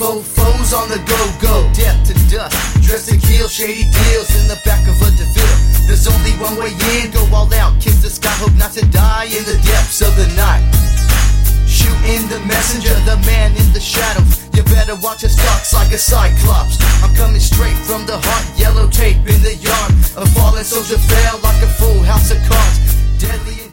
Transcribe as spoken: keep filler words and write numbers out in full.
mofos on the go-go. Death to dust, dressed to kill, shady deals in the back of a DeVille. There's only one way in, go all out, kiss the sky, hope not to die in the depths of the night. Shooting the messenger, the man in the shadows. You better watch your stalks like a cyclops. I'm coming straight from the heart, yellow tape in the yard. A fallen soldier fell like a full house of cards. Deadly